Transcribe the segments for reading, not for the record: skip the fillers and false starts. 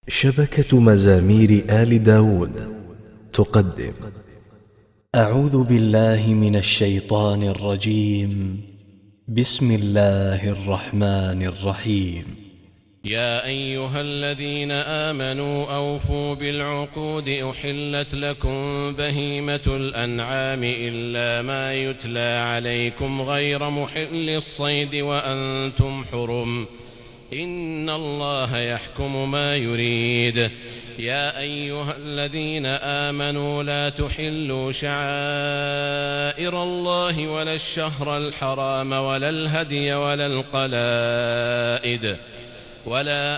شبكة مزامير آل داود تقدم. أعوذ بالله من الشيطان الرجيم. بسم الله الرحمن الرحيم. يا أيها الذين آمنوا أوفوا بالعقود أحلت لكم بهيمة الأنعام إلا ما يتلى عليكم غير محل الصيد وأنتم حرم إن الله يحكم ما يريد. يا أيها الذين آمنوا لا تحلوا شعائر الله ولا الشهر الحرام ولا الهدي ولا القلائد ولا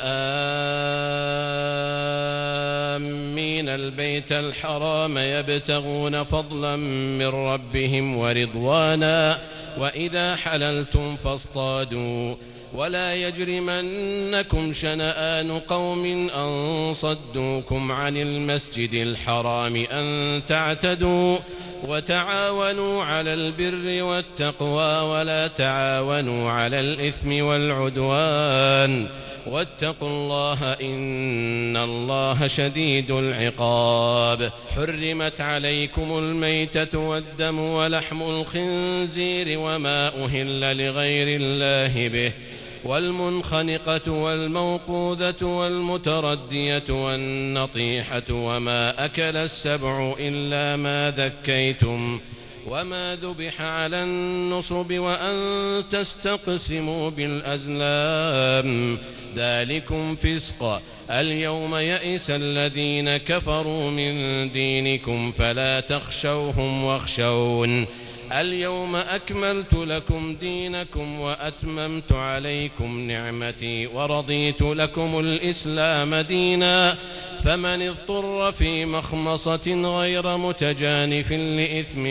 آمين البيت الحرام يبتغون فضلا من ربهم ورضوانا وإذا حللتم فاصطادوا ولا يجرمنكم شنآن قوم أن صدوكم عن المسجد الحرام أن تعتدوا وتعاونوا على البر والتقوى ولا تعاونوا على الإثم والعدوان واتقوا الله إن الله شديد العقاب. حرمت عليكم الميتة والدم ولحم الخنزير وما أهل لغير الله به والمنخنقة والموقوذة والمتردية والنطيحة وما أكل السبع إلا ما ذكيتم وما ذبح على النصب وأن تستقسموا بالأزلام ذلكم فسق. اليوم يئس الذين كفروا من دينكم فلا تخشوهم واخشون. اليوم أكملت لكم دينكم وأتممت عليكم نعمتي ورضيت لكم الإسلام دينا فمن اضطر في مخمصة غير متجانف لإثم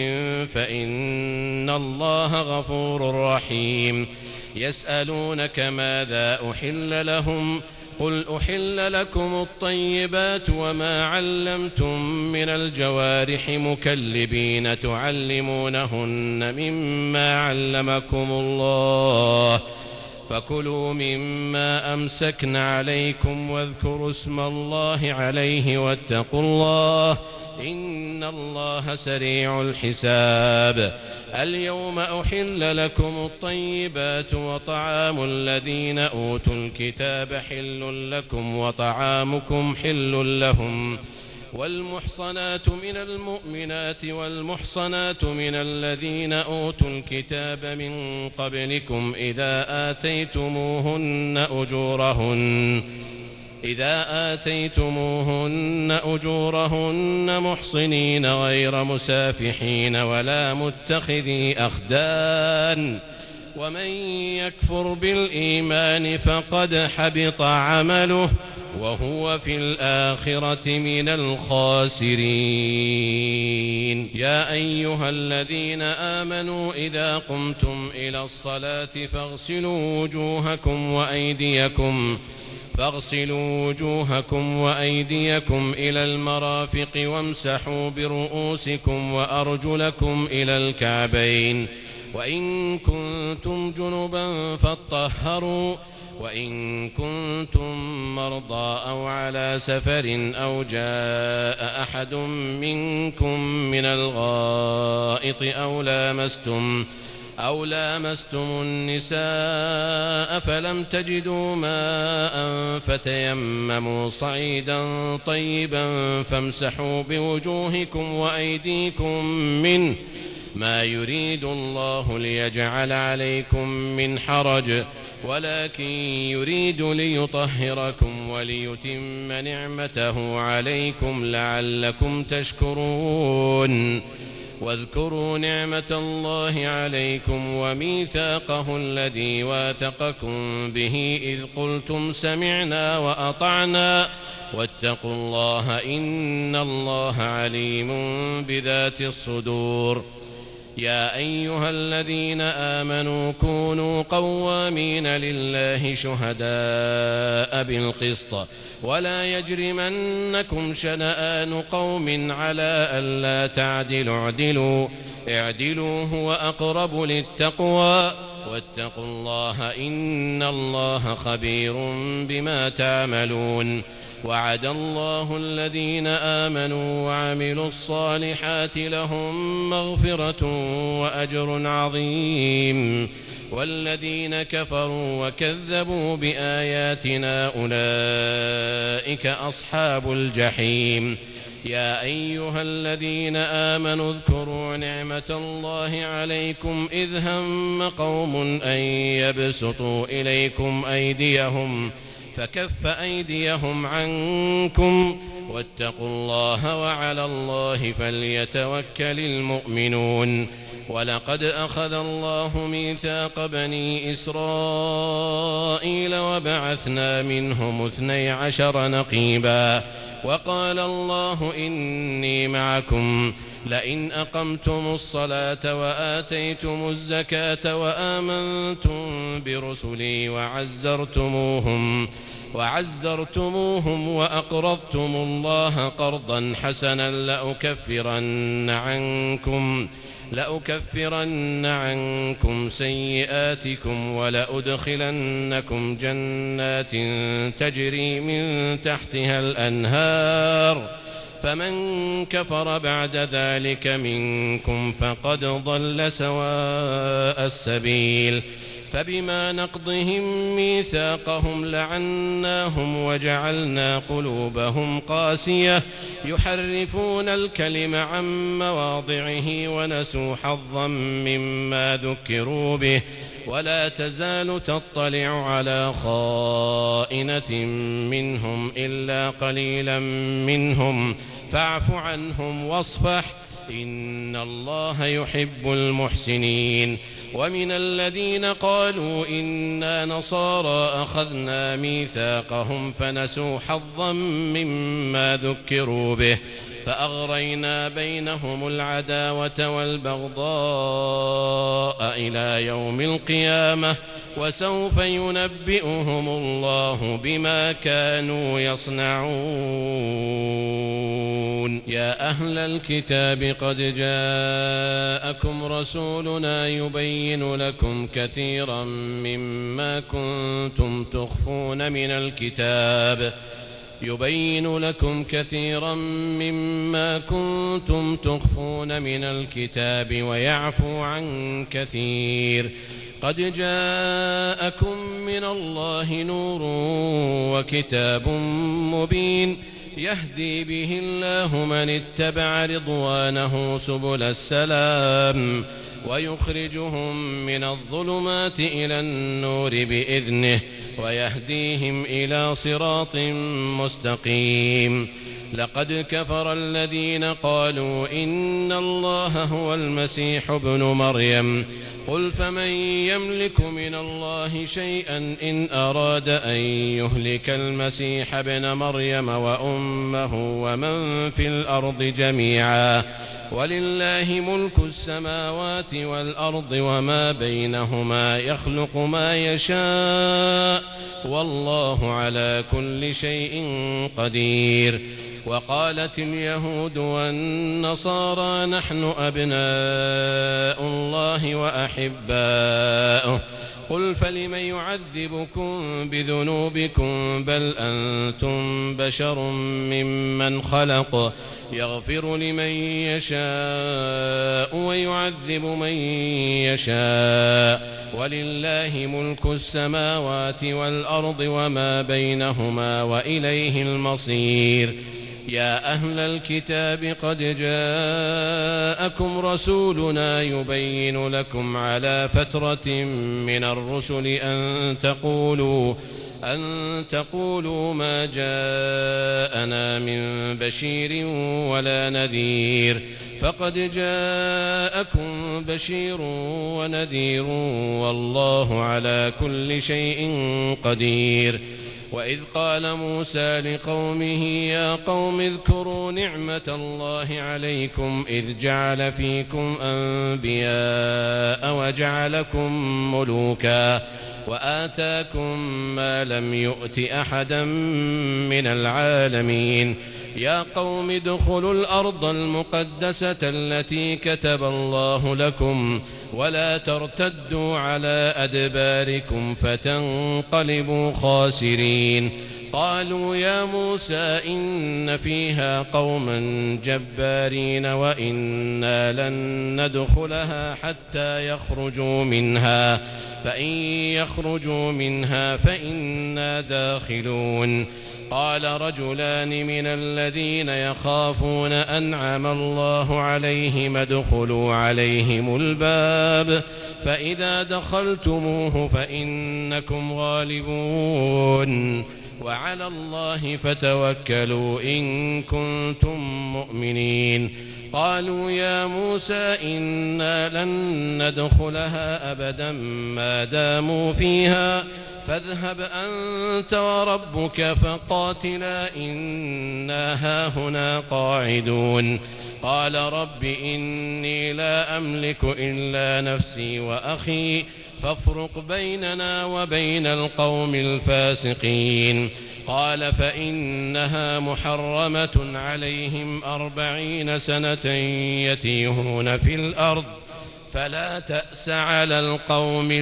فإن الله غفور رحيم. يسألونك ماذا أحل لهم قل أحل لكم الطيبات وما علمتم من الجوارح مكلبين تعلمونهن مما علمكم الله فكلوا مما أمسكن عليكم واذكروا اسم الله عليه واتقوا الله إن الله سريع الحساب. اليوم أحل لكم الطيبات وطعام الذين أوتوا الكتاب حل لكم وطعامكم حل لهم والمحصنات من المؤمنات والمحصنات من الذين أوتوا الكتاب من قبلكم إذا آتيتموهن أجورهن محصنين غير مسافحين ولا متخذي أخدان ومن يكفر بالإيمان فقد حبط عمله وهو في الآخرة من الخاسرين. يا أيها الذين آمنوا إذا قمتم إلى الصلاة فاغسلوا وجوهكم وأيديكم إلى المرافق وامسحوا برؤوسكم وأرجلكم إلى الكعبين وإن كنتم جنبا فاطهروا وإن كنتم مرضى أو على سفر أو جاء أحد منكم من الغائط أو لامستم النساء فلم تجدوا ماء فتيمموا صعيدا طيبا فامسحوا بوجوهكم وأيديكم منه ما يريد الله ليجعل عليكم من حرج ولكن يريد ليطهركم وليتم نعمته عليكم لعلكم تشكرون. واذكروا نعمة الله عليكم وميثاقه الذي واثقكم به إذ قلتم سمعنا وأطعنا واتقوا الله إن الله عليم بذات الصدور. يا أيها الذين آمنوا كونوا قوامين لله شهداء بالقسط ولا يجرمنكم شنآن قوم على ألا تعدلوا اعدلوا هو أقرب للتقوى واتقوا الله إن الله خبير بما تعملون. وعد الله الذين آمنوا وعملوا الصالحات لهم مغفرة وأجر عظيم والذين كفروا وكذبوا بآياتنا أولئك أصحاب الجحيم يا أيها الذين آمنوا اذكروا نعمة الله عليكم إذ هم قوم أن يبسطوا إليكم أيديهم فكف أيديهم عنكم واتقوا الله وعلى الله فليتوكل المؤمنون ولقد أخذ الله ميثاق بني إسرائيل وبعثنا منهم 12 نقيبا وقال الله إني معكم لئن أقمتم الصلاة وآتيتم الزكاة وآمنتم برسلي وعزرتموهم وأقرضتم الله قرضا حسنا لأكفرن عنكم سيئاتكم ولأدخلنكم جنات تجري من تحتها الأنهار فمن كفر بعد ذلك منكم فقد ضل سواء السبيل فبما نقضهم ميثاقهم لعناهم وجعلنا قلوبهم قاسية يحرفون الكلم عن مواضعه ونسوا حظا مما ذكروا به ولا تزال تطلع على خائنة منهم إلا قليلا منهم فاعف عنهم واصفح إن الله يحب المحسنين ومن الذين قالوا إنا نصارى أخذنا ميثاقهم فنسوا حظا مما ذكروا به فأغرينا بينهم العداوة والبغضاء إلى يوم القيامة وسوف ينبئهم الله بما كانوا يصنعون يا أهل الكتاب قد جاءكم رسولنا يبين لكم كثيرا مما كنتم تخفون من الكتاب ويعفو عن كثير قد جاءكم من الله نور وكتاب مبين يهدي به الله من اتبع رضوانه سبل السلام ويخرجهم من الظلمات إلى النور بإذنه ويهديهم إلى صراط مستقيم لقد كفر الذين قالوا إن الله هو المسيح ابن مريم قل فمن يملك من الله شيئا إن أراد أن يهلك المسيح ابن مريم وأمه ومن في الأرض جميعا ولله ملك السماوات والأرض وما بينهما يخلق ما يشاء والله على كل شيء قدير وقالت اليهود والنصارى نحن أبناء الله وأحباؤه قل فلم يعذبكم بذنوبكم بل أنتم بشر ممن خلق يغفر لمن يشاء ويعذب من يشاء ولله ملك السماوات والأرض وما بينهما وإليه المصير يا أهل الكتاب قد جاءكم رسولنا يبين لكم على فترة من الرسل أن تقولوا ما جاءنا من بشير ولا نذير فقد جاءكم بشير ونذير والله على كل شيء قدير وإذ قال موسى لقومه يا قوم اذكروا نعمة الله عليكم إذ جعل فيكم أنبياء وجعلكم ملوكا وآتاكم ما لم يؤت أحدا من العالمين يا قوم ادخلوا الأرض المقدسة التي كتب الله لكم ولا ترتدوا على أدباركم فتنقلبوا خاسرين قالوا يا موسى إن فيها قوما جبارين وإنا لن ندخلها حتى يخرجوا منها فإن يخرجوا منها فإنا داخلون. قال رجلان من الذين يخافون أنعم الله عليهم ادخلوا عليهم الباب فإذا دخلتموه فإنكم غالبون وعلى الله فتوكلوا إن كنتم مؤمنين. قالوا يا موسى إنا لن ندخلها أبدا ما داموا فيها فاذهب أنت وربك فقاتلا إنا هاهنا قاعدون. قال رب إني لا أملك إلا نفسي وأخي فافرق بيننا وبين القوم الفاسقين. قال فإنها محرمة عليهم 40 سنة يتيهون في الأرض فلا تأس على القوم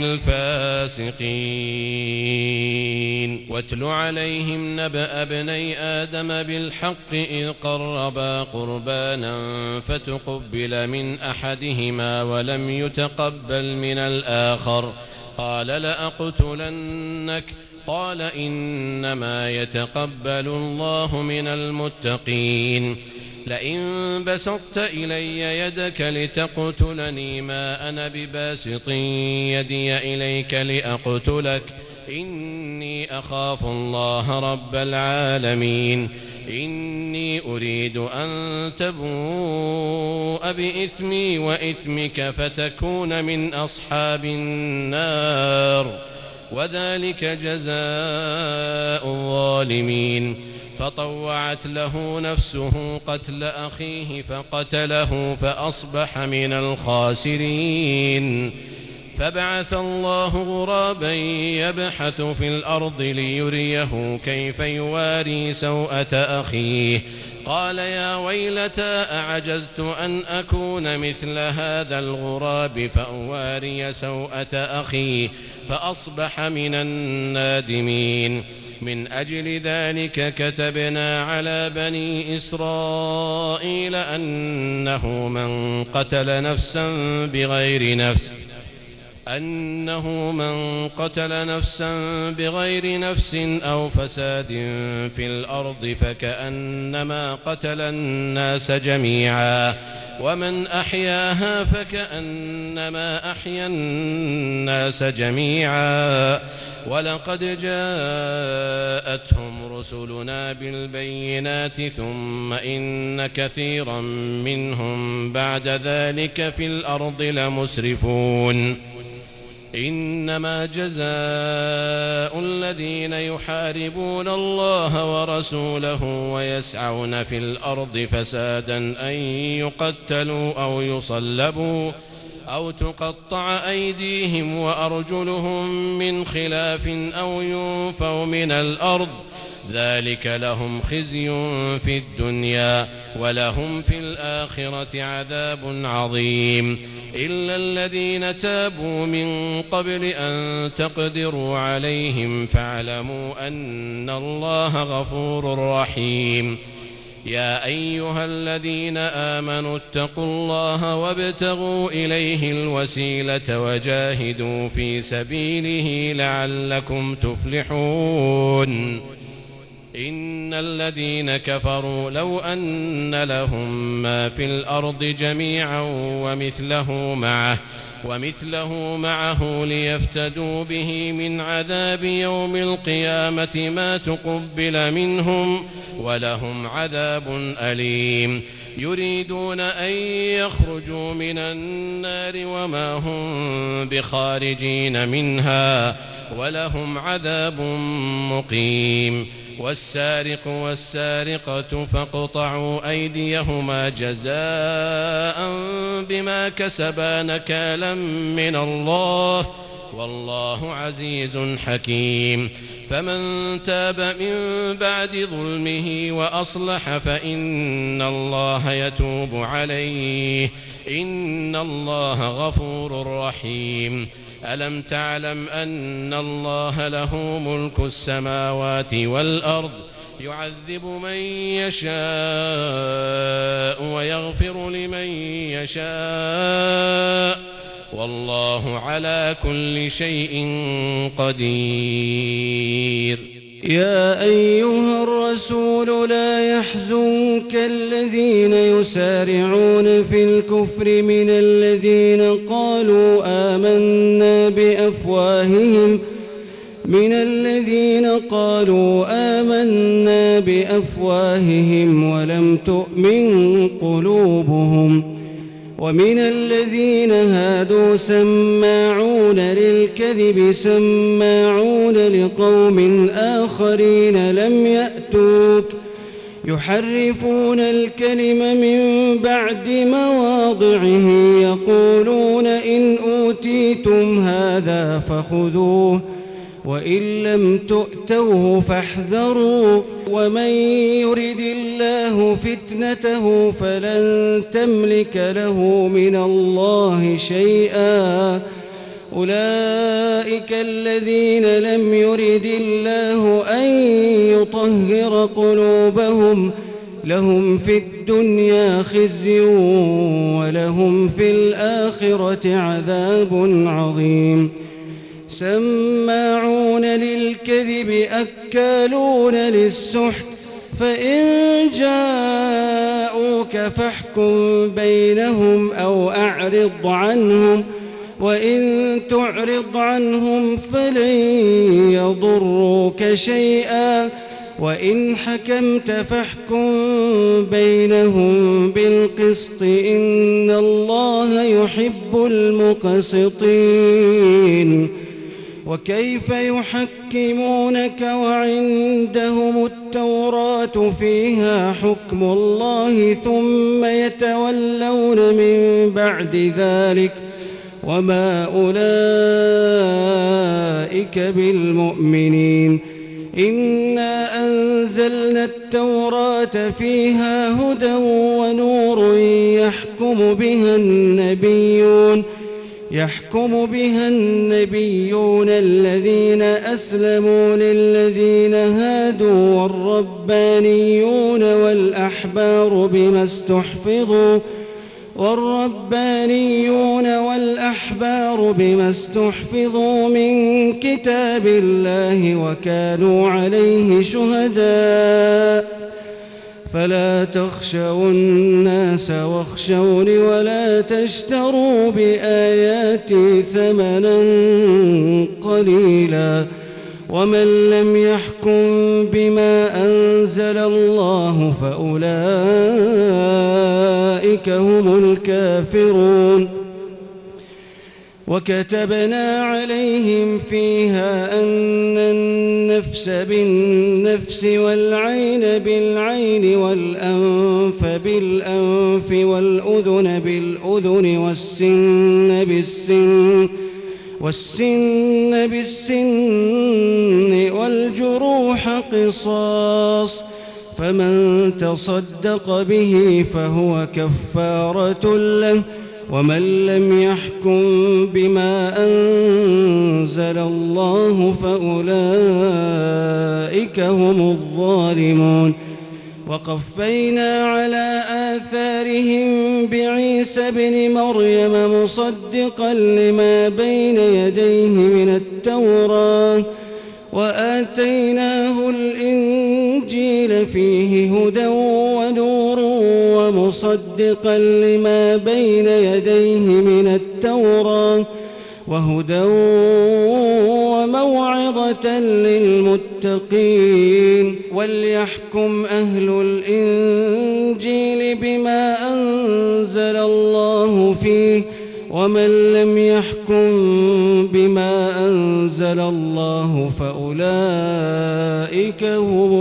الفاسقين. واتل عليهم نبأ ابني آدم بالحق إذ قربا قربانا فتقبل من أحدهما ولم يتقبل من الآخر قال لأقتلنك قال إنما يتقبل الله من المتقين. لئن بسطت إلي يدك لتقتلني ما أنا بباسط يدي إليك لأقتلك إني أخاف الله رب العالمين. إني أريد أن تبوء بإثمي وإثمك فتكون من أصحاب النار وذلك جزاء الظالمين. فطوعت له نفسه قتل أخيه فقتله فأصبح من الخاسرين. فبعث الله غرابا يبحث في الأرض ليريه كيف يواري سوءة أخيه قال يا ويلتى أعجزت أن أكون مثل هذا الغراب فأواري سوءة أخي فأصبح من النادمين. من أجل ذلك كتبنا على بني إسرائيل أنه من قتل نفسا بغير نفس أو فساد في الأرض فكأنما قتل الناس جميعا ومن أحياها فكأنما أحيا الناس جميعا. ولقد جاءتهم رسلنا بالبينات ثم إن كثيرا منهم بعد ذلك في الأرض لمسرفون. إنما جزاء الذين يحاربون الله ورسوله ويسعون في الأرض فسادا أن يقتلوا أو يصلبوا أو تقطع أيديهم وأرجلهم من خلاف أو ينفوا من الأرض ذلك لهم خزي في الدنيا ولهم في الآخرة عذاب عظيم. إلا الذين تابوا من قبل أن تقدروا عليهم فاعلموا أن الله غفور رحيم. يا أيها الذين آمنوا اتقوا الله وابتغوا إليه الوسيلة وجاهدوا في سبيله لعلكم تفلحون. إن الذين كفروا لو أن لهم ما في الأرض جميعا ومثله معه ليفتدوا به من عذاب يوم القيامة ما تقبل منهم ولهم عذاب أليم. يريدون أن يخرجوا من النار وما هم بخارجين منها ولهم عذاب مقيم. والسارق والسارقة فاقطعوا أيديهما جزاء بما كسبا نكالا من الله والله عزيز حكيم. فمن تاب من بعد ظلمه وأصلح فإن الله يتوب عليه إن الله غفور رحيم. ألم تعلم أن الله له ملك السماوات والأرض يعذب من يشاء ويغفر لمن يشاء والله على كل شيء قدير. يا أيها الرسول لا يحزنك الذين يسارعون في الكفر من الذين قالوا آمنا بأفواههم ولم تؤمن قلوبهم ومن الذين هادوا سماعون للكذب سماعون لقوم آخرين لم يأتوك يحرفون الكلم من بعد مواضعه يقولون إن أوتيتم هذا فخذوه وإن لم تؤتوه فاحذروا ومن يرد الله فتنته فلن تملك له من الله شيئا أولئك الذين لم يرد الله أن يطهر قلوبهم لهم في الدنيا خزي ولهم في الآخرة عذاب عظيم. سماعون للكذب أكالون للسحت فإن جاءوك فاحكم بينهم أو أعرض عنهم وإن تعرض عنهم فلن يضروك شيئا وإن حكمت فاحكم بينهم بالقسط إن الله يحب المقسطين. وكيف يحكمونك وعندهم التوراة فيها حكم الله ثم يتولون من بعد ذلك وما أولئك بالمؤمنين. إنا أنزلنا التوراة فيها هدى ونور يحكم بها النبيون الذين أسلموا للذين هادوا والربانيون والأحبار بما استحفظوا من كتاب الله وكانوا عليه شهداء فلا تخشوا الناس واخشوني ولا تشتروا بآياتي ثمنا قليلا ومن لم يحكم بما أنزل الله فأولئك هم الكافرون. وكتبنا عليهم فيها أن النفس بالنفس والعين بالعين والأنف بالأنف والأذن بالأذن والسن بالسن والجروح قصاص فمن تصدق به فهو كفارة له ومن لم يحكم بما أنزل الله فأولئك هم الظالمون. وقفينا على آثارهم بعيسى ابن مريم مصدقا لما بين يديه من التوراة وآتيناه الإنجيل فيه هدى ونور ومصدقا لما بين يديه من التوراة وهدى وموعظة للمتقين. وليحكم أهل الإنجيل بما أنزل الله فيه ومن لم يحكم بما أنزل الله فأولئك هم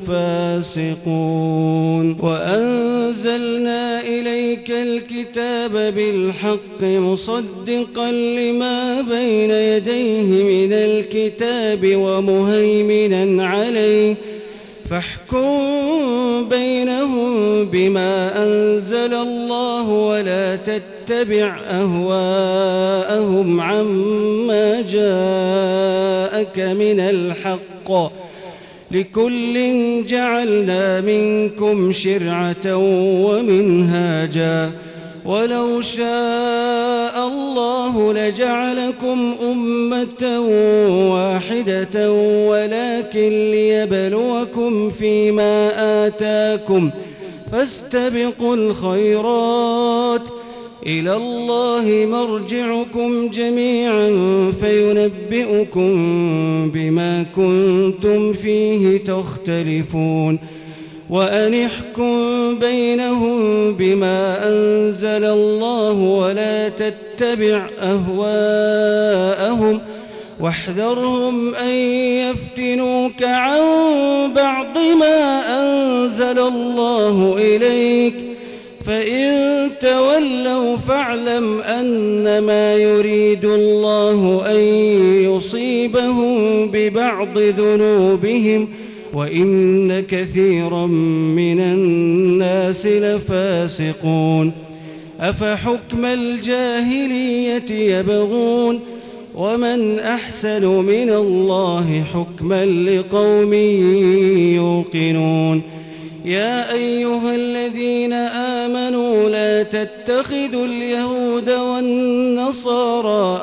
الفاسقون. وأنزلنا إليك الكتاب بالحق مصدقا لما بين يديه من الكتاب ومهيمنا عليه فاحكم بينهم بما أنزل الله ولا تتبع تتبع أهواءهم عما جاءك من الحق، لكل جعلنا منكم شرعة ومنهاجا، ولو شاء الله لجعلكم أمة واحدة ولكن ليبلوكم فيما آتاكم، فاستبقوا الخيرات، إلى الله مرجعكم جميعا فينبئكم بما كنتم فيه تختلفون. وأن احكم بينهم بما أنزل الله ولا تتبع أهواءهم، واحذرهم أن يفتنوك عن بعض ما أنزل الله إليك، فإن تولوا فاعلم أنما يريد الله أن يصيبهم ببعض ذنوبهم، وإن كثيرا من الناس لفاسقون. أفحكم الجاهلية يبغون، ومن أحسن من الله حكما لقوم يوقنون. يا أيها الذين آمنوا لا تتخذوا اليهود والنصارى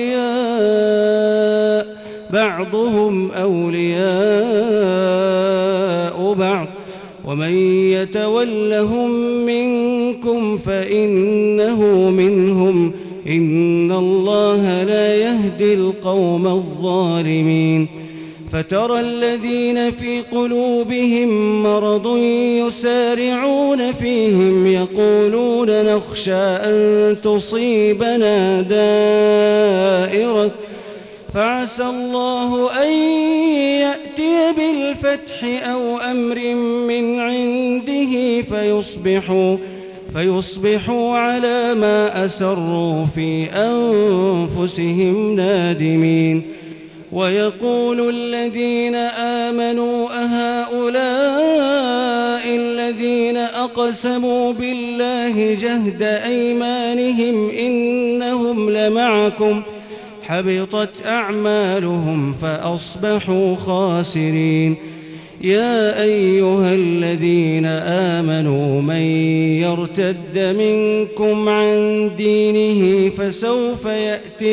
أولياء، بعضهم أولياء بعض، ومن يتولهم منكم فإنه منهم، إن الله لا يهدي القوم الظالمين. فترى الذين في قلوبهم مرض يسارعون فيهم يقولون نخشى أن تصيبنا دائرة، فعسى الله أن يأتي بالفتح أو أمر من عنده فيصبحوا على ما أسروا في أنفسهم نادمين. ويقول الذين آمنوا أهؤلاء الذين أقسموا بالله جهد أيمانهم إنهم لمعكم، حبطت أعمالهم فأصبحوا خاسرين. يا أيها الذين آمنوا من يرتد منكم عن دينه فسوف يأتي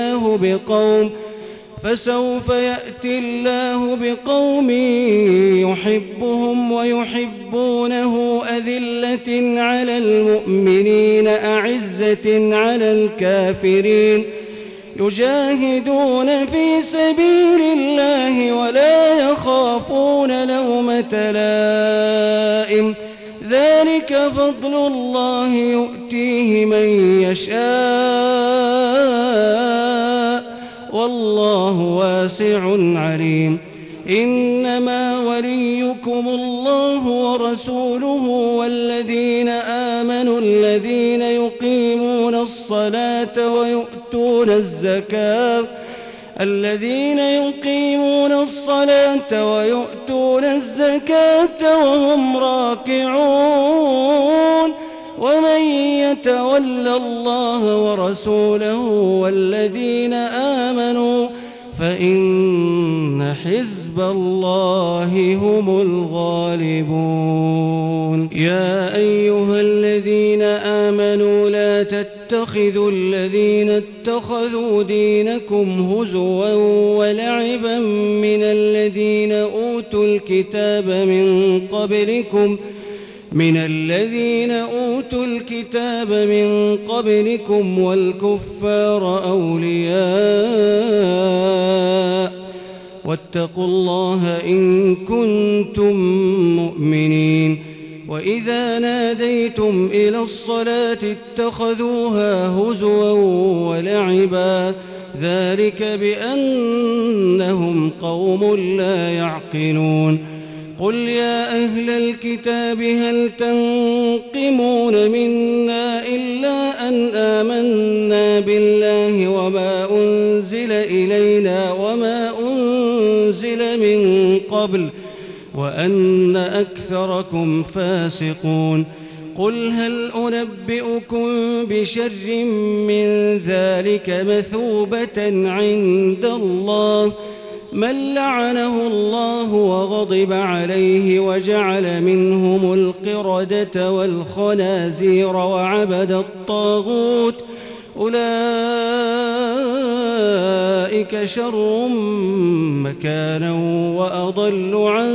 الله بقوم يحبهم ويحبونه أذلة على المؤمنين أعزة على الكافرين، يجاهدون في سبيل الله ولا يخافون لومة لائم، ذلك فضل الله يؤتيه من يشاء والله واسع عليم. إنما وليكم الله ورسوله والذين آمنوا الذين يقيمون الصلاة ويؤتون الزكاة وهم راكعون. ومن يتول الله ورسوله والذين آمنوا فإن حزب الله هم الغالبون. يا أيها الذين آمنوا لا تتخذوا الذين اتخذوا دينكم هزوا ولعبا من الذين أوتوا الكتاب من قبلكم والكفار أولياء، واتقوا الله إن كنتم مؤمنين. وإذا ناديتم إلى الصلاة اتخذوها هزوا ولعبا، ذلك بأنهم قوم لا يعقلون. قل يا أهل الكتاب هل تنقمون منا إلا أن آمنا بالله وما أنزل إلينا وما أنزل من قبل وأن أكثركم فاسقون. قل هل أنبئكم بشر من ذلك مثوبة عند الله من لعنه الله وغضب عليه وجعل منهم القردة والخنازير وعبد الطاغوت أولئك شر مكانا وأضل عن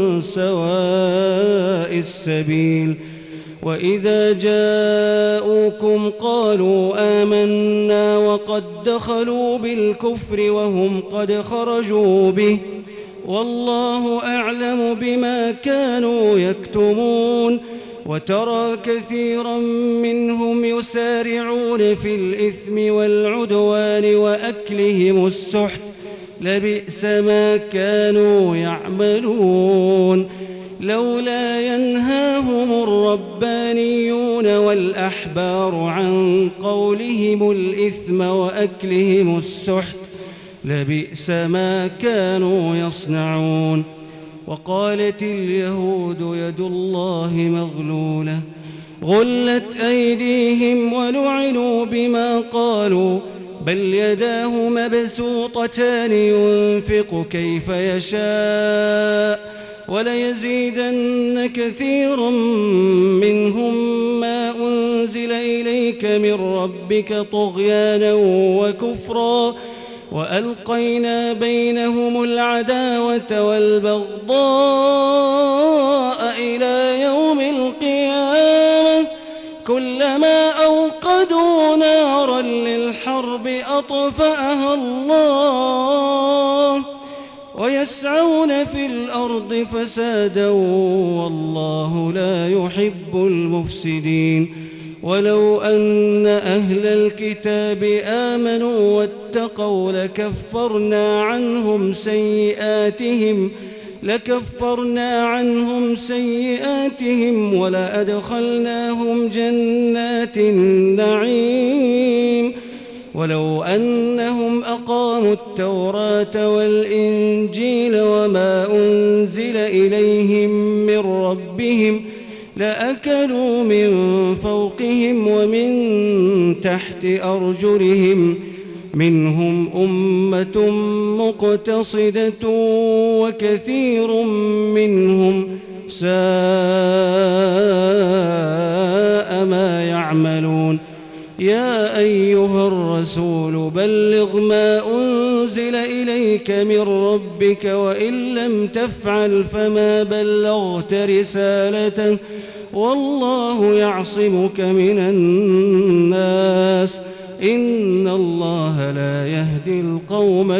سواء السبيل وإذا جاءوكم قالوا آمنا وقد دخلوا بالكفر وهم قد خرجوا به والله أعلم بما كانوا يكتمون وترى كثيرا منهم يسارعون في الإثم والعدوان وأكلهم السحت لبئس ما كانوا يعملون لولا ينهاهم الربانيون والأحبار عن قولهم الإثم وأكلهم السحت لبئس ما كانوا يصنعون وقالت اليهود يد الله مغلولة غلت أيديهم ولعنوا بما قالوا بل يداه مبسوطتان ينفق كيف يشاء وليزيدن كثيرا منهم ما أنزل إليك من ربك طغيانا وكفرا وألقينا بينهم العداوة والبغضاء إلى يوم القيامة كلما أوقدوا نارا للحرب أطفأها الله ويسعون في الأرض فسادا والله لا يحب المفسدين ولو أن أهل الكتاب آمنوا واتقوا لكفرنا عنهم سيئاتهم ولأدخلناهم جنات النعيم ولو أنهم أقاموا التوراة والإنجيل وما أنزل إليهم من ربهم لأكلوا من فوقهم ومن تحت أرجلهم منهم أمة مقتصدة وكثير منهم ساء ما يعملون يا أيها الرسول بلغ ما أنزل إليك من ربك وإن لم تفعل فما بلغت رسالته والله يعصمك من الناس إن الله لا يهدي القوم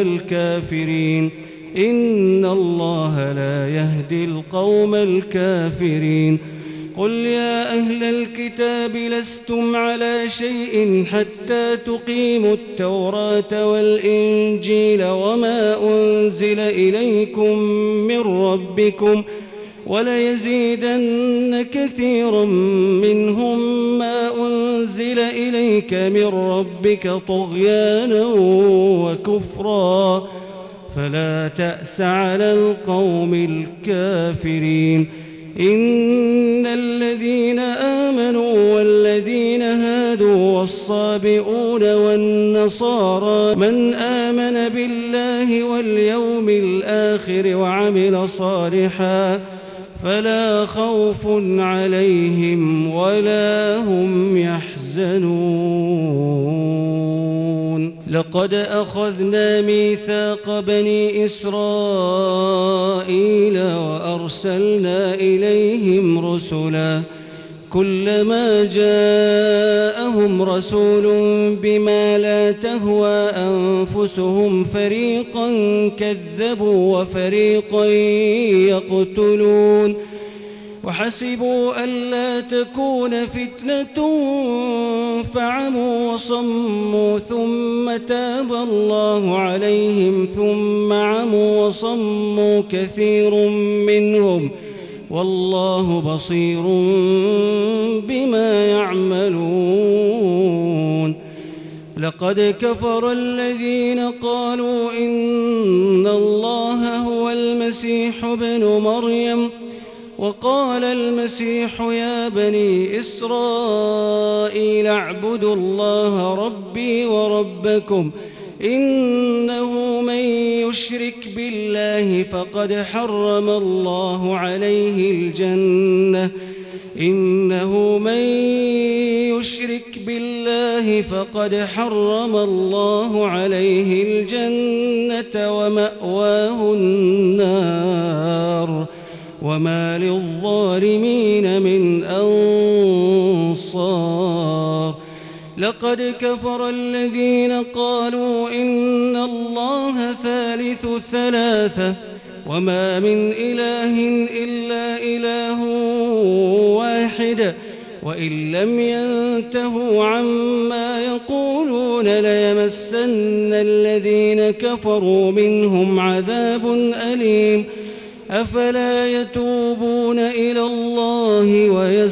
الكافرين قل يا أهل الكتاب لستم على شيء حتى تقيموا التوراة والإنجيل وما أنزل إليكم من ربكم وليزيدن كثيرا منهم ما أنزل إليك من ربك طغيانا وكفرا فلا تأس على القوم الكافرين إن الذين آمنوا والذين هادوا والصابئون والنصارى من آمن بالله واليوم الآخر وعمل صالحا فلا خوف عليهم ولا هم يحزنون لقد أخذنا ميثاق بني إسرائيل وأرسلنا إليهم رسلا كلما جاءهم رسول بما لا تهوى أنفسهم فريقا كذبوا وفريقا يقتلون وحسبوا ألا تكون فتنة فعموا وصموا ثم تاب الله عليهم ثم عموا وصموا كثير منهم والله بصير بما يعملون لقد كفر الذين قالوا إن الله هو المسيح ابن مريم وقال المسيح يا بني إسرائيل اعبدوا الله ربي وربكم إنه من يشرك بالله فقد حرم الله عليه الجنة إنه من يشرك بالله فقد حرم الله عليه الجنة ومأواه النار وما للظالمين من أنصار لقد كفر الذين قالوا إن الله ثالث ثلاثة وما من إله إلا إله واحد وإن لم ينتهوا عما يقولون ليمسن الذين كفروا منهم عذاب أليم أفلا يتوبون إلى الله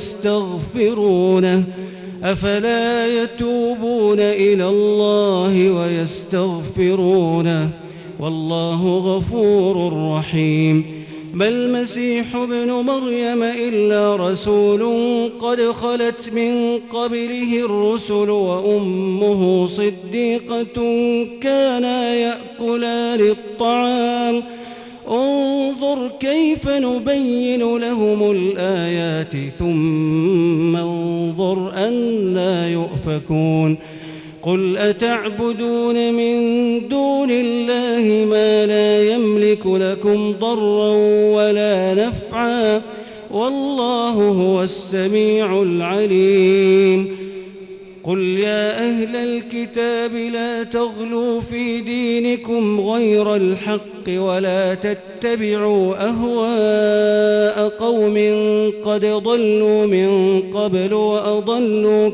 ويستغفرونه والله غفور رحيم ما المسيح ابن مريم إلا رسول قد خلت من قبله الرسل وأمه صديقة كانا يأكلان الطعام انظر كيف نبين لهم الآيات ثم انظر أنى يؤفكون قل أتعبدون من دون الله ما لا يملك لكم ضرا ولا نفعا والله هو السميع العليم قل يا أهل الكتاب لا تغلوا في دينكم غير الحق ولا تتبعوا أهواء قوم قد ضلوا من قبل وأضلوا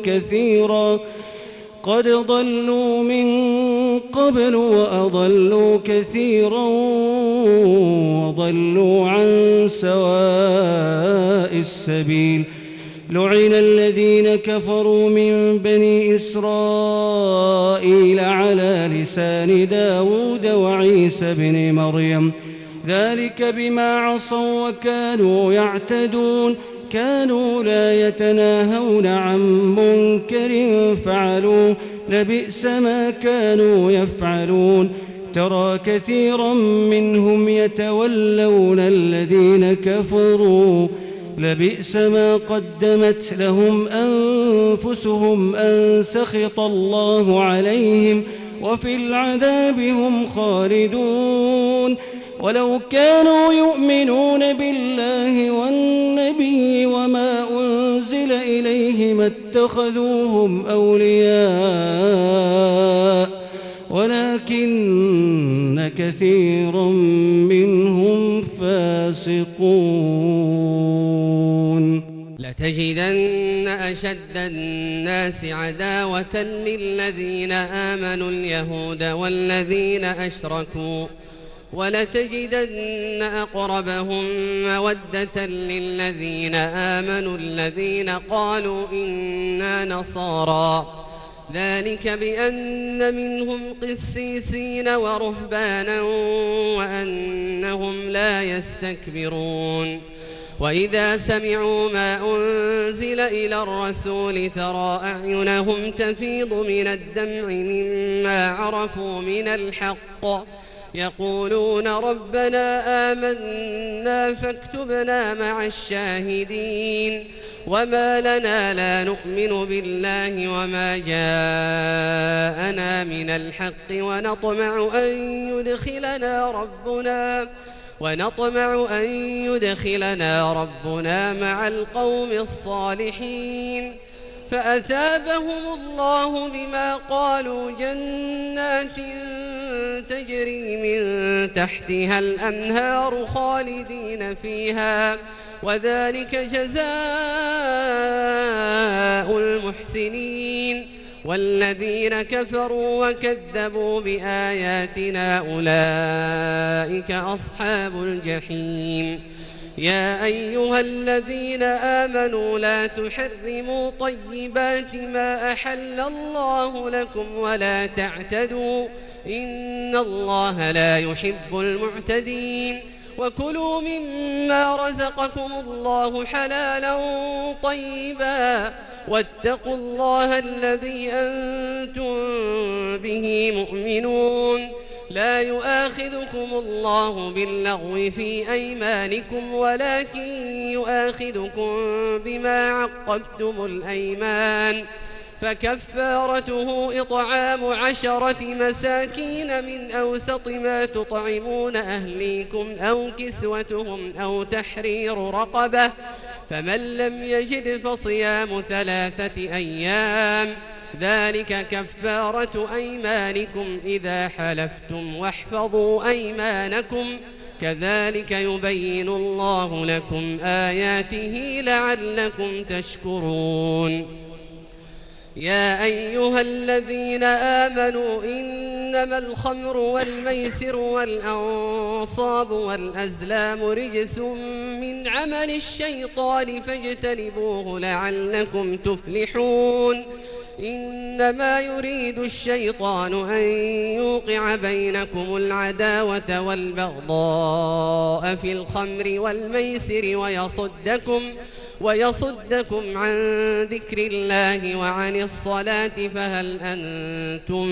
كثيرا وضلوا عن سواء السبيل لعن الذين كفروا من بني إسرائيل على لسان داود وعيسى بن مريم ذلك بما عصوا وكانوا يعتدون كانوا لا يتناهون عن منكر فعلوه لبئس ما كانوا يفعلون ترى كثيرا منهم يتولون الذين كفروا لبئس ما قدمت لهم أنفسهم أن سخط الله عليهم وفي العذاب هم خالدون ولو كانوا يؤمنون بالله والنبي وما أنزل إليه ما اتخذوهم أولياء ولكن كثيرا منهم فاسقون لتجدن أشد الناس عداوة للذين آمنوا اليهود والذين أشركوا ولتجدن أقربهم مودة للذين آمنوا الذين قالوا إنا نصارى ذلك بأن منهم قسيسين ورهبانا وأنهم لا يستكبرون وإذا سمعوا ما أنزل إلى الرسول ترى أعينهم تفيض من الدمع مما عرفوا من الحق يقولون ربنا آمنا فاكتبنا مع الشاهدين وما لنا لا نؤمن بالله وما جاءنا من الحق ونطمع أن يدخلنا ربنا مع القوم الصالحين فأثابهم الله بما قالوا جنات تجري من تحتها الأنهار خالدين فيها وذلك جزاء المحسنين والذين كفروا وكذبوا بآياتنا أولئك أصحاب الجحيم يا أيها الذين آمنوا لا تحرموا طيبات ما أحل الله لكم ولا تعتدوا إن الله لا يحب المعتدين وكلوا مما رزقكم الله حلالا طيبا واتقوا الله الذي أنتم به مؤمنون. لا يؤاخذكم الله باللغو في أيمانكم ولكن يؤاخذكم بما عقدتم الأيمان، فكفارته إطعام 10 مساكين من أوسط ما تطعمون أهليكم أو كسوتهم أو تحرير رقبة، فمن لم يجد فصيام 3 أيام، ذلك كفارة أيمانكم إذا حلفتم، واحفظوا أيمانكم، كذلك يبين الله لكم آياته لعلكم تشكرون. يا أيها الذين آمنوا إنما الخمر والميسر والأنصاب والأزلام رجس من عمل الشيطان فاجتنبوه لعلكم تفلحون. إنما يريد الشيطان أن يوقع بينكم العداوة والبغضاء في الخمر والميسر ويصدكم عن ذكر الله وعن الصلاة، فهل أنتم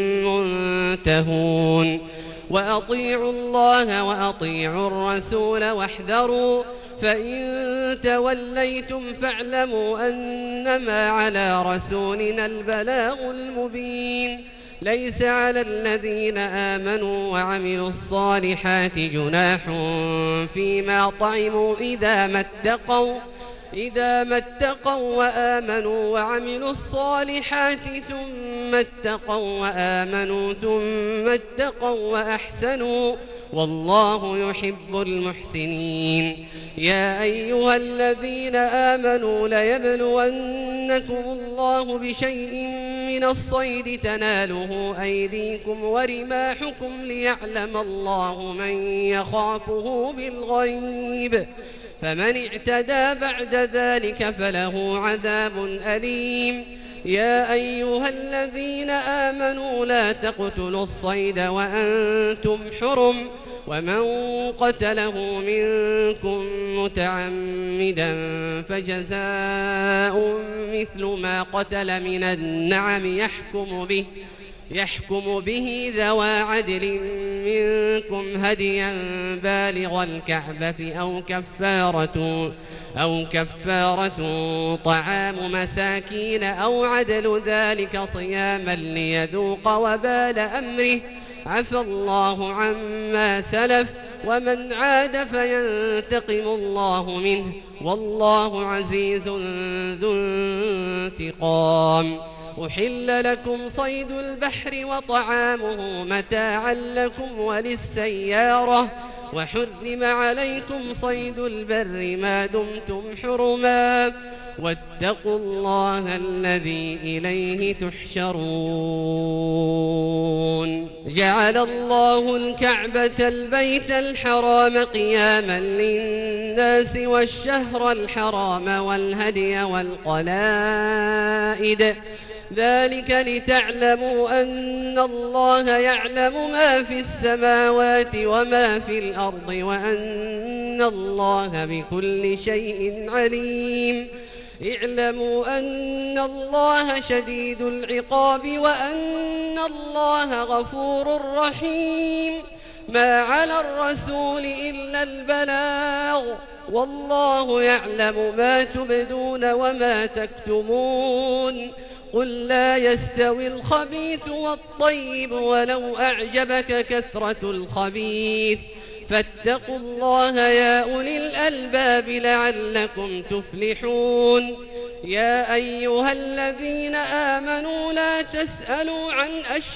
منتهون؟ وأطيعوا الله وأطيعوا الرسول واحذروا، فإن توليتم فاعلموا أنما على رسولنا البلاغ المبين. ليس على الذين آمنوا وعملوا الصالحات جناح فيما طعموا إذا ما اتقوا وآمنوا وعملوا الصالحات ثم اتقوا وآمنوا ثم اتقوا وأحسنوا، والله يحب المحسنين. يا أيها الذين آمنوا ليبلونكم الله بشيء من الصيد تناله أيديكم ورماحكم ليعلم الله من يخافه بالغيب، فمن اعتدى بعد ذلك فله عذاب أليم. يا أيها الذين آمنوا لا تقتلوا الصيد وأنتم حرم، ومن قتله منكم متعمدا فجزاء مثل ما قتل من النعم يحكم به ذوى عدل منكم هديا بالغ الكعبة أو كفارة طعام مساكين أو عدل ذلك صياما ليذوق وبال أمره، عفى الله عما سلف، ومن عاد فينتقم الله منه، والله عزيز ذو انتقام. أحل لكم صيد البحر وطعامه متاعا لكم وللسيارة، وحرم عليكم صيد البر ما دمتم حرما، واتقوا الله الذي إليه تحشرون. جعل الله الكعبة البيت الحرام قياما للناس والشهر الحرام والهدي والقلائد، ذلك لتعلموا أن الله يعلم ما في السماوات وما في الأرض وأن الله بكل شيء عليم. اعلموا أن الله شديد العقاب وأن الله غفور رحيم. ما على الرسول إلا البلاغ، والله يعلم ما تبدون وما تكتمون. قل لا يستوي الخبيث والطيب ولو أعجبك كثرة الخبيث، فاتقوا الله يا أولي الألباب لعلكم تفلحون. يا أيها الذين آمنوا لا تسألوا عن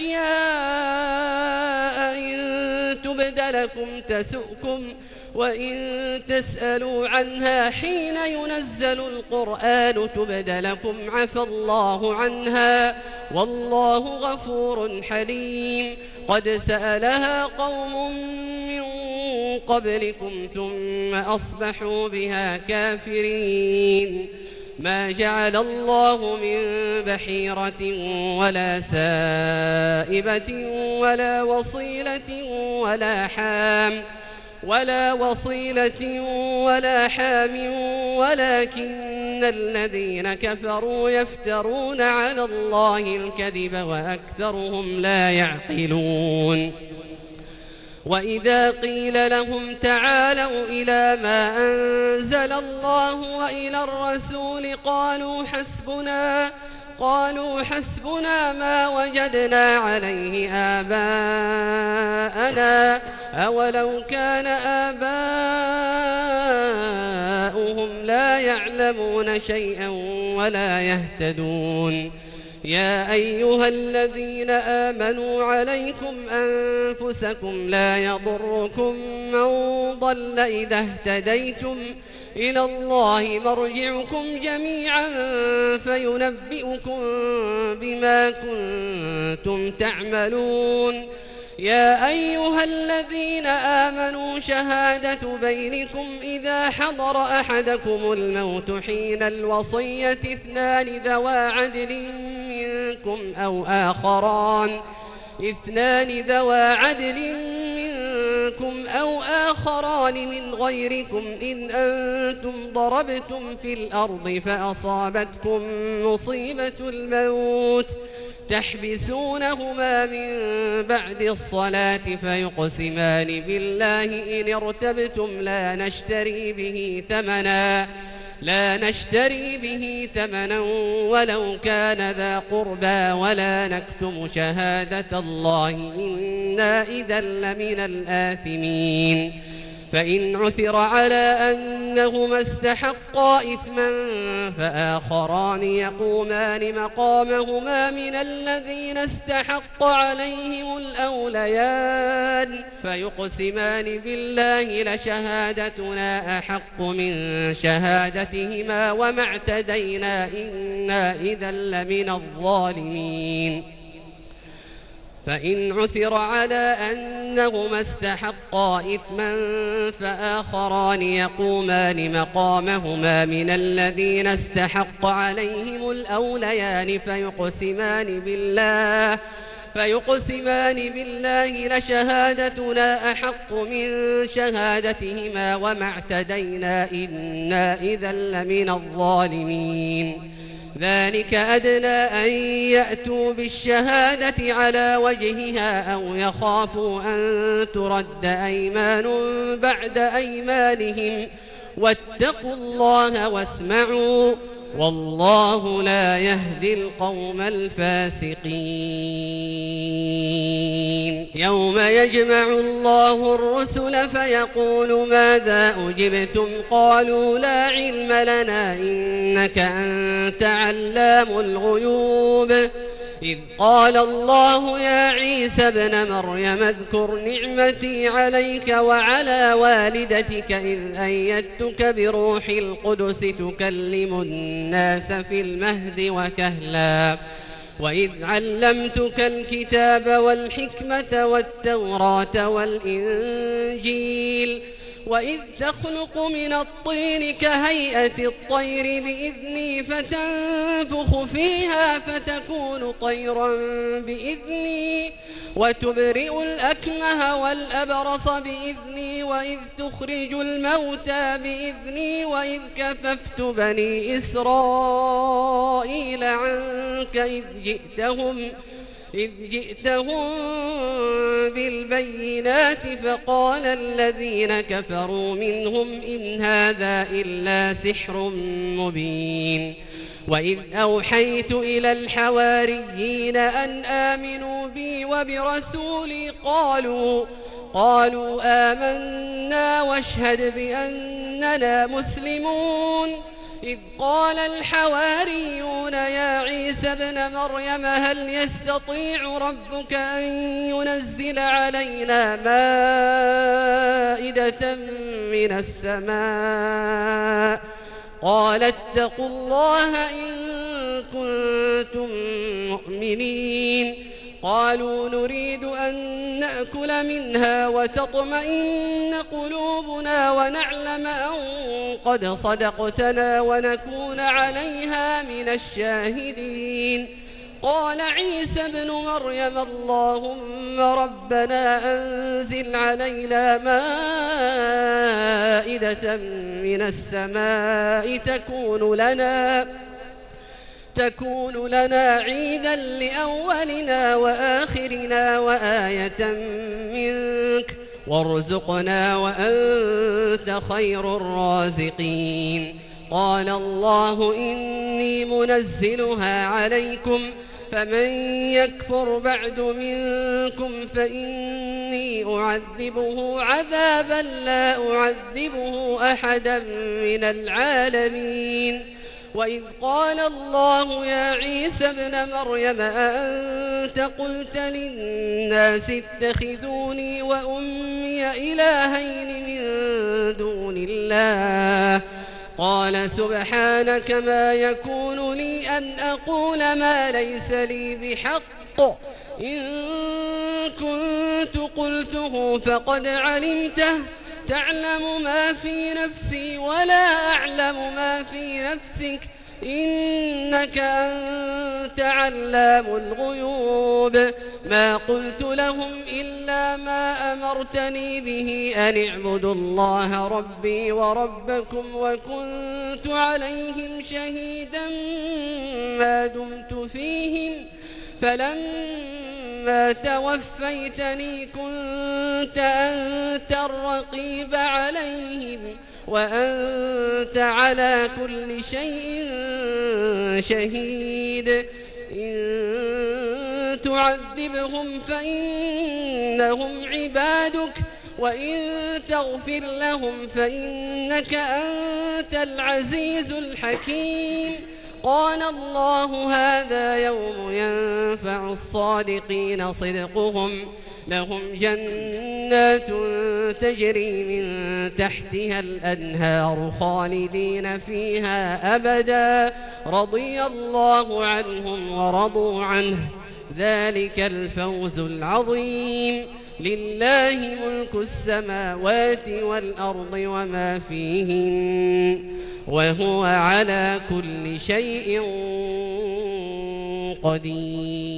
أشياء إن تبد لكم تسؤكم، وإن تسألوا عنها حين ينزل القرآن تبد لكم عفى الله عنها، والله غفور حليم. قد سألها قوم من قبلكم ثم أصبحوا بها كافرين. ما جعل الله من بحيرة ولا سائبة ولا وصيلة ولا حام، ولا وصيلة ولا حام ولكن الذين كفروا يفترون على الله الكذب وأكثرهم لا يعقلون وإذا قيل لهم تعالوا إلى ما أنزل الله وإلى الرسول قالوا حسبنا ما وجدنا عليه آباءنا أولو كان آباؤهم لا يعلمون شيئا ولا يهتدون يا أيها الذين آمنوا عليكم أنفسكم لا يضركم من ضل إذا اهتديتم إلى الله مرجعكم جميعا فينبئكم بما كنتم تعملون يا أيها الذين آمنوا شهادة بينكم إذا حضر أحدكم الموت حين الوصية اثنان ذوى عدل منكم أو آخران من غيركم إن أنتم ضربتم في الأرض فأصابتكم مصيبة الموت تحبسونهما من بعد الصلاة فيقسمان بالله إن ارتبتم لا نشتري به ثمنا ولو كان ذا قربى ولا نكتم شهادة الله إنا إذا لمن الآثمين فإن عثر على أنهما استحقا إثما فآخران يقومان مقامهما من الذين استحق عليهم الأوليان فيقسمان بالله لشهادتنا أحق من شهادتهما وما اعتدينا إنا إذا لمن الظالمين فإن عثر على أنهما استحقا إثما فآخران يقومان مقامهما من الذين استحق عليهم الأوليان فيقسمان بالله لشهادتنا أحق من شهادتهما وما اعتدينا إنا إذا لمن الظالمين ذلك أدنى أن يأتوا بالشهادة على وجهها أو يخافوا أن ترد أيمان بعد أيمانهم واتقوا الله واسمعوا والله لا يهدي القوم الفاسقين يوم يجمع الله الرسل فيقول ماذا أجبتم قالوا لا علم لنا إنك أنت علام الغيوب إذ قال الله يا عيسى ابن مريم اذكر نعمتي عليك وعلى والدتك إذ أيدتك بروح القدس تكلم الناس في المهد وكهلا وإذ علمتك الكتاب والحكمة والتوراة والإنجيل وإذ تخلق من الطين كهيئة الطير بإذني فتنفخ فيها فتكون طيرا بإذني وتبرئ الأكمه والأبرص بإذني وإذ تخرج الموتى بإذني وإذ كففت بني إسرائيل عنك إذ جئتهم بالبينات فقال الذين كفروا منهم إن هذا إلا سحر مبين وإذ أوحيت إلى الحواريين أن آمنوا بي وبرسولي قالوا آمنا واشهد بأننا مسلمون إذ قال الحواريون يا عيسى ابن مريم هل يستطيع ربك أن ينزل علينا مائدة من السماء قال اتقوا الله إن كنتم مؤمنين قالوا نريد أن نأكل منها وتطمئن قلوبنا ونعلم أن قد صدقتنا ونكون عليها من الشاهدين قال عيسى ابن مريم اللهم ربنا أنزل علينا مائدة من السماء تكون لنا عيدا لأولنا وآخرنا وآية منك وارزقنا وأنت خير الرازقين. قال الله إني منزلها عليكم فمن يكفر بعد منكم فإني أعذبه عذابا لا أعذبه أحدا من العالمين. وإذ قال الله يا عيسى ابن مريم أأنت قلت للناس اتخذوني وأمي إلهين من دون الله قال سبحانك ما يكون لي أن أقول ما ليس لي بحق إن كنت قلته فقد علمته تعلم ما في نفسي ولا أعلم ما في نفسك إنك أنت علام الغيوب. ما قلت لهم إلا ما أمرتني به أن اعبدوا الله ربي وربكم وكنت عليهم شهيدا ما دمت فيهم فلما توفيتني كنت أنت الرقيب عليهم وأنت على كل شيء شهيد. إن تعذبهم فإنهم عبادك وإن تغفر لهم فإنك أنت العزيز الحكيم. قال الله هذا يوم ينفع الصادقين صدقهم لهم جنات تجري من تحتها الأنهار خالدين فيها أبدا رضي الله عنهم ورضوا عنه ذلك الفوز العظيم. لله ملك السماوات والأرض وما فيهن وهو على كل شيء قدير.